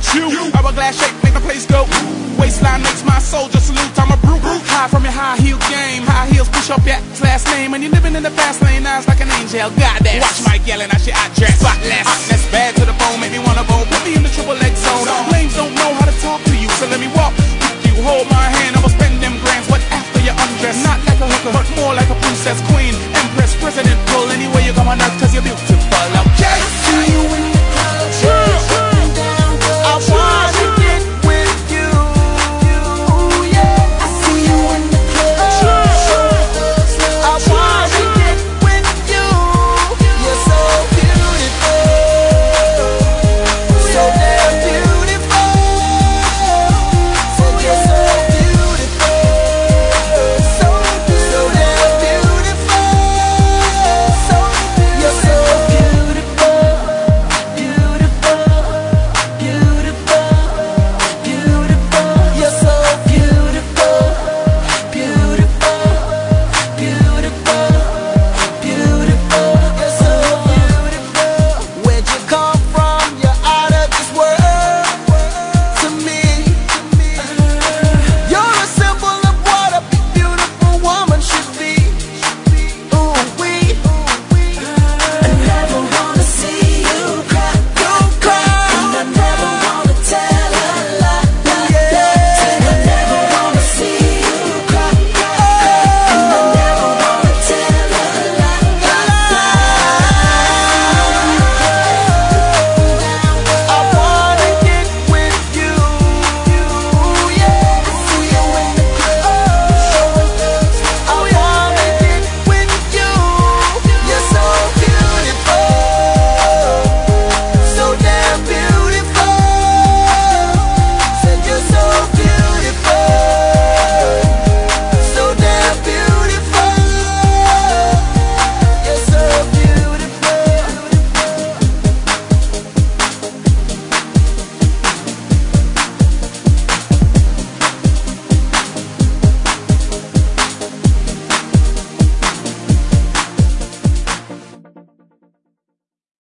you. Hourglass shape make the place go. Waistline makes my soldier salute. I'm a brute. High from your high heel game. High heels push up your last name. And you're living in the fast lane. Eyes like an angel. Goddamn. Watch my yelling. I shit I dress. Spotless. Hotness bad to the bone. Make me wanna bone. Put me in the triple